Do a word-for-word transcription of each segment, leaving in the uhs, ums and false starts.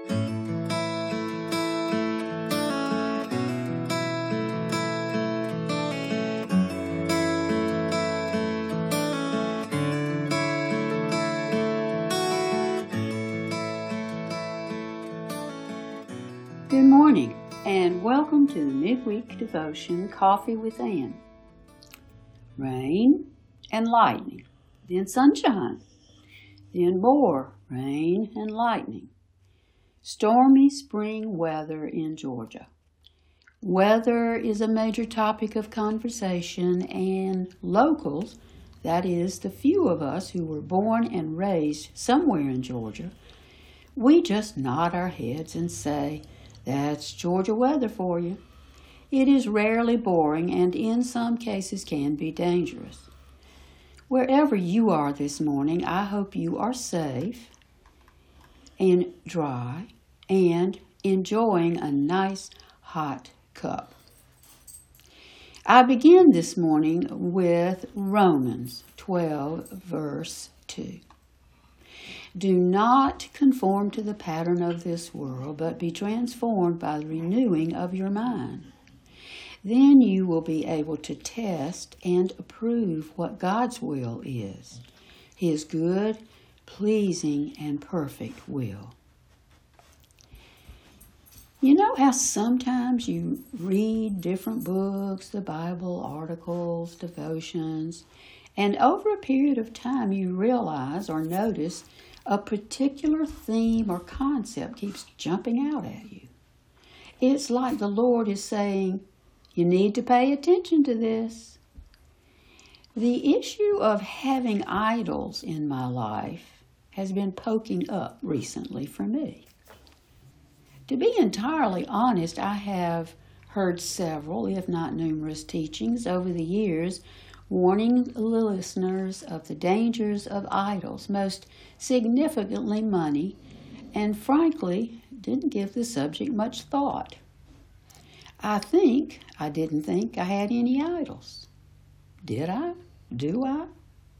Good morning, and welcome to the midweek devotion, Coffee with Ann. Rain and lightning, then sunshine, then more rain and lightning. Stormy spring weather in Georgia. Weather is a major topic of conversation, and locals, that is, the few of us who were born and raised somewhere in Georgia, we just nod our heads and say, "That's Georgia weather for you." It is rarely boring and in some cases can be dangerous. Wherever you are this morning, I hope you are safe and dry and enjoying a nice hot cup. I begin this morning with Romans twelve, verse two. Do not conform to the pattern of this world, but be transformed by the renewing of your mind. Then you will be able to test and approve what God's will is, His good, pleasing, and perfect will. You know how sometimes you read different books, the Bible, articles, devotions, and over a period of time you realize or notice a particular theme or concept keeps jumping out at you. It's like the Lord is saying, you need to pay attention to this. The issue of having idols in my life has been poking up recently for me. To be entirely honest, I have heard several, if not numerous, teachings over the years warning the listeners of the dangers of idols, most significantly money, and frankly, didn't give the subject much thought. I think I didn't think I had any idols. Did I? Do I?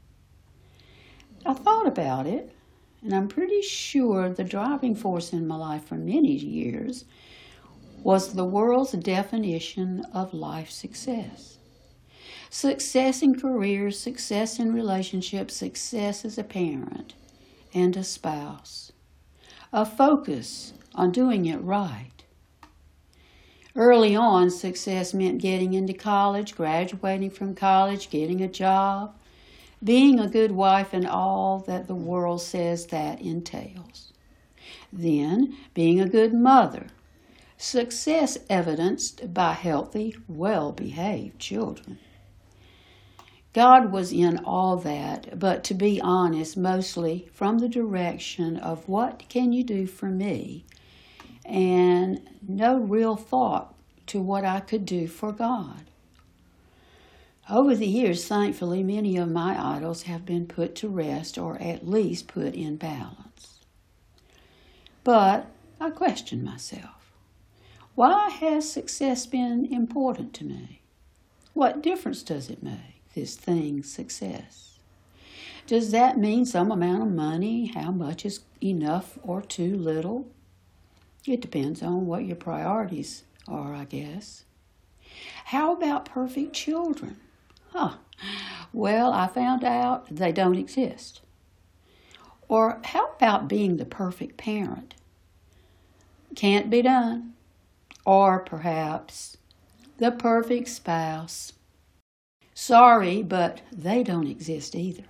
I thought about it, and I'm pretty sure the driving force in my life for many years was the world's definition of life success. Success in careers, success in relationships, success as a parent and a spouse. A focus on doing it right. Early on, success meant getting into college, graduating from college, getting a job, being a good wife, and all that the world says that entails. Then, being a good mother. Success evidenced by healthy, well-behaved children. God was in all that, but to be honest, mostly from the direction of what can you do for me, and no real thought to what I could do for God. Over the years, thankfully, many of my idols have been put to rest or at least put in balance. But I question myself. Why has success been important to me? What difference does it make? This thing's success. Does that mean some amount of money? How much is enough or too little? It depends on what your priorities are, I guess. How about perfect children? Huh. Well, I found out they don't exist. Or how about being the perfect parent? Can't be done. Or perhaps the perfect spouse. Sorry, but they don't exist either.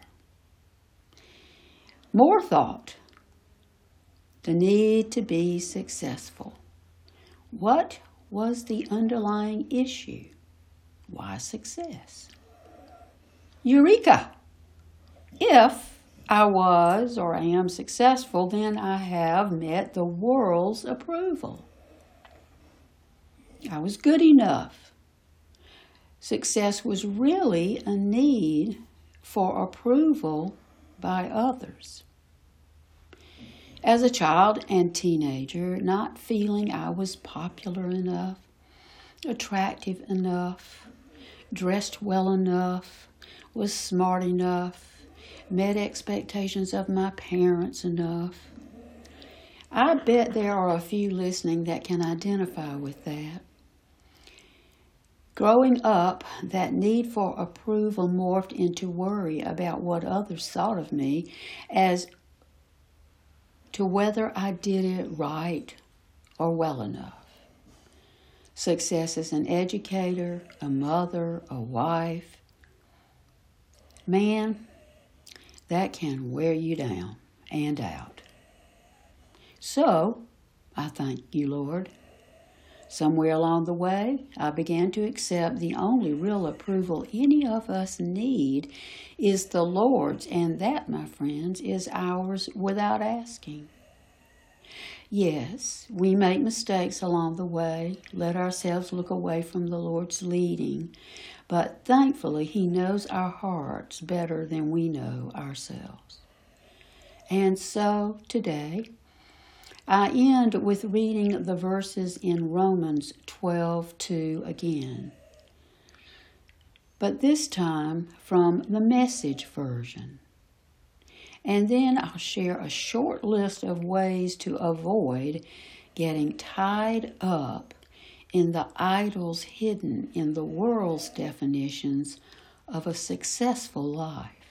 More thought. The need to be successful. What was the underlying issue? Why success? Eureka! If I was or am successful, then I have met the world's approval. I was good enough. Success was really a need for approval by others. As a child and teenager, not feeling I was popular enough, attractive enough, dressed well enough, was smart enough, met expectations of my parents enough, I bet there are a few listening that can identify with that. Growing up, that need for approval morphed into worry about what others thought of me as to whether I did it right or well enough. Success as an educator, a mother, a wife. Man, that can wear you down and out. So, I thank you, Lord. Somewhere along the way, I began to accept the only real approval any of us need is the Lord's, and that, my friends, is ours without asking. Yes, we make mistakes along the way, let ourselves look away from the Lord's leading, but thankfully He knows our hearts better than we know ourselves. And so, today, I end with reading the verses in Romans twelve two again, but this time from the Message version. And then I'll share a short list of ways to avoid getting tied up in the idols hidden in the world's definitions of a successful life.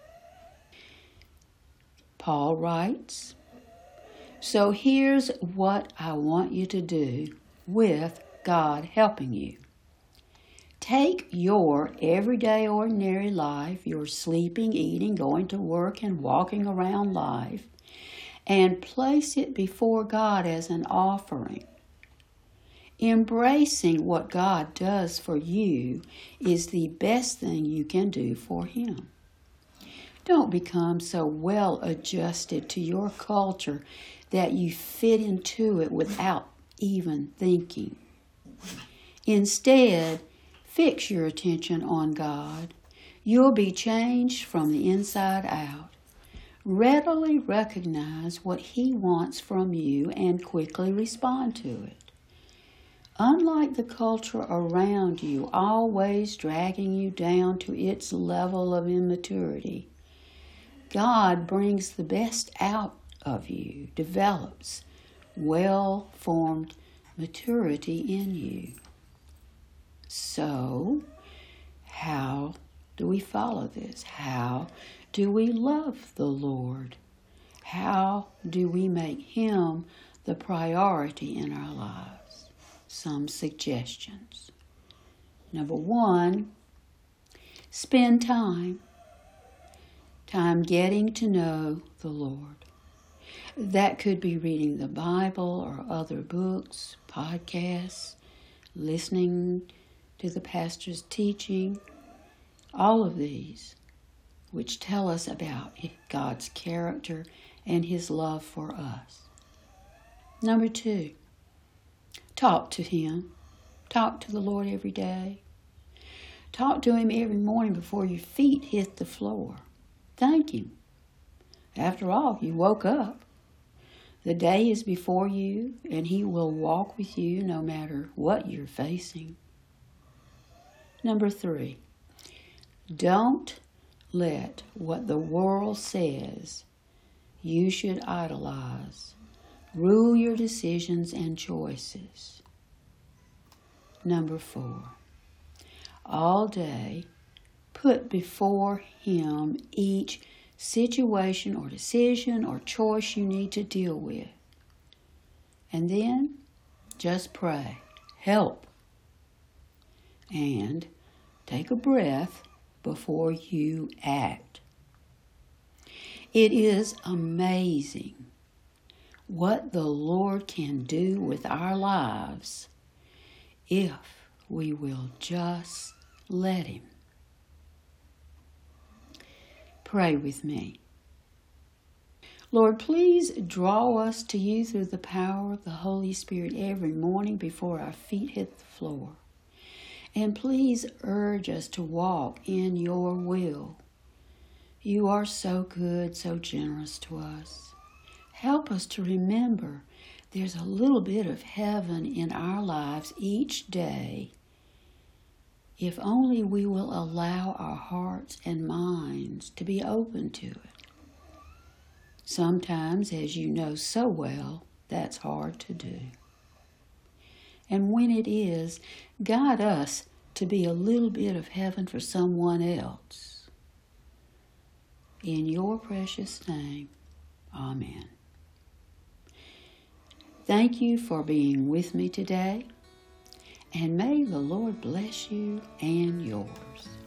Paul writes, "So here's what I want you to do with God helping you. Take your everyday ordinary life, your sleeping, eating, going to work, and walking around life, and place it before God as an offering. Embracing what God does for you is the best thing you can do for Him. Don't become so well adjusted to your culture that you fit into it without even thinking. Instead, fix your attention on God. You'll be changed from the inside out. Readily recognize what He wants from you and quickly respond to it. Unlike the culture around you, always dragging you down to its level of immaturity, God brings the best out of you, develops well-formed maturity in you. So, how do we follow this? How do we love the Lord? How do we make Him the priority in our lives? Some suggestions. Number one, spend time. Time getting to know the Lord. That could be reading the Bible or other books, podcasts, listening to the pastor's teaching, all of these, which tell us about God's character and His love for us. Number two, talk to Him. Talk to the Lord every day. Talk to Him every morning before your feet hit the floor. Thank Him. After all, you woke up. The day is before you, and He will walk with you no matter what you're facing. Number three, don't let what the world says you should idolize rule your decisions and choices. Number four, all day put before Him each situation or decision or choice you need to deal with. And then just pray, help, and take a breath before you act. It is amazing what the Lord can do with our lives if we will just let Him. Pray with me. Lord, please draw us to You through the power of the Holy Spirit every morning before our feet hit the floor. And please urge us to walk in Your will. You are so good, so generous to us. Help us to remember there's a little bit of heaven in our lives each day, if only we will allow our hearts and minds to be open to it. Sometimes, as You know so well, that's hard to do. And when it is, guide us to be a little bit of heaven for someone else. In your precious name, amen. Thank you for being with me today, and may the Lord bless you and yours.